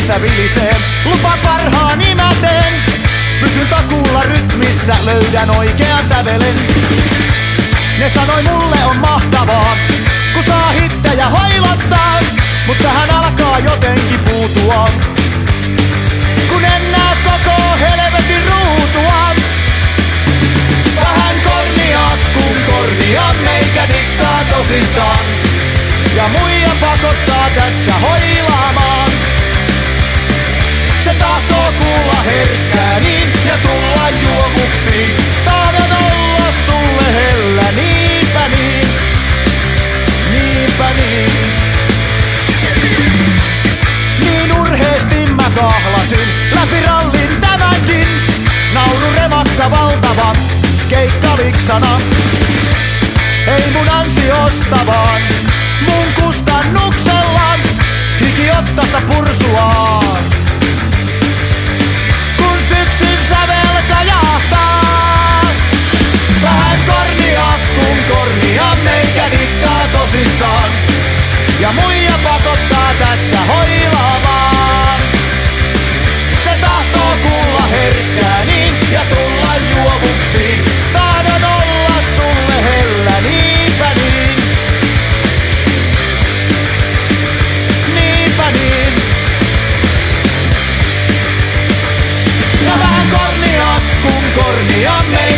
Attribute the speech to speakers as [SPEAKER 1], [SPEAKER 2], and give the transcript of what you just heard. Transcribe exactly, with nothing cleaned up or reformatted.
[SPEAKER 1] tässä vilisee. Lupa parhaani mä teen, pysyn takuulla rytmissä, löydän oikean sävelen. Ne sanoi mulle on mahtavaa, kun saa hittejä hoilottaa, mut tähän alkaa jotenkin puutua, kun en näe koko helvetin ruutua. Vähän kornia, kun kornia meikä dikkaa tosissaan, ja muija pakottaa tässä hoilaamaan. Se tahtoo kuulla herkkää niin ja tulla juovuksiin. Tahdon olla sulle hellä, niinpä niin, niinpä niin. Niin urheesti mä kahlasin läpi rallin tämänkin. Naurun remakka valtava, keikka liksana. Ei mun ansiosta vaan, mun kustannuksella. Hikiottasta pursuaan, kun syksyn sävel kajahtaa. Vähän kornia, kun kornia meikä dikkaa tosissaan, ja muija pakottaa tässä hoilaamaan. Se tahtoo kuulla herkkää niin ja tulla juovuksiin. Tahdon olla sulle hellä, niinpä niin, niinpä niin. Ja vähän kornia, kun kornia meikä